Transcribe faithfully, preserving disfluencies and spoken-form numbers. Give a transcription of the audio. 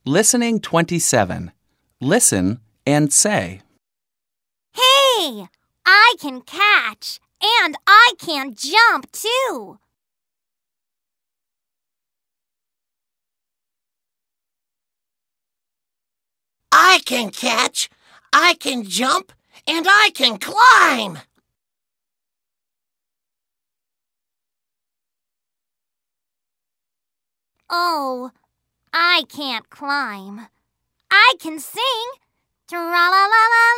Listening twenty-seven. Listen and say. Hey, I can catch and I can jump too. I can catch, I can jump, and I can climb. Oh, I can't climb. I can sing. Tra-la-la-la.